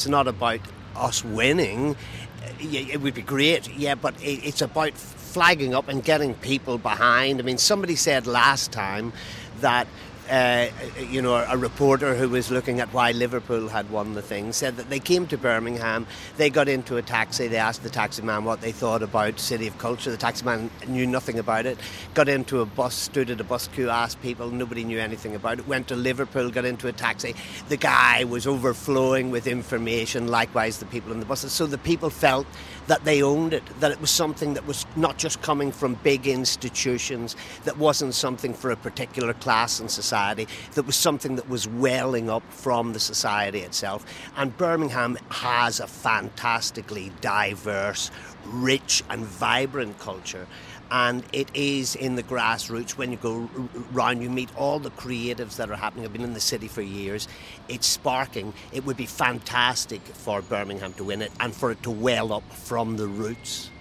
it's not about us winning. It would be great, yeah, but it's about flagging up and getting people behind. I mean, somebody said last time that a reporter who was looking at why Liverpool had won the thing said that they came to Birmingham, they got into a taxi, they asked the taxi man what they thought about City of Culture. The taxi man knew nothing about it, got into a bus, stood at a bus queue, asked people, nobody knew anything about it, went to Liverpool, got into a taxi, the guy was overflowing with information, likewise the people in the buses, so the people felt that they owned it, that it was something that was not just coming from big institutions, that wasn't something for a particular class in society, that was something that was welling up from the society itself. And Birmingham has a fantastically diverse, rich and vibrant culture. And it is in the grassroots. When you go round, you meet all the creatives that are happening. I've been in the city for years. It's sparking. It would be fantastic for Birmingham to win it and for it to well up from the roots.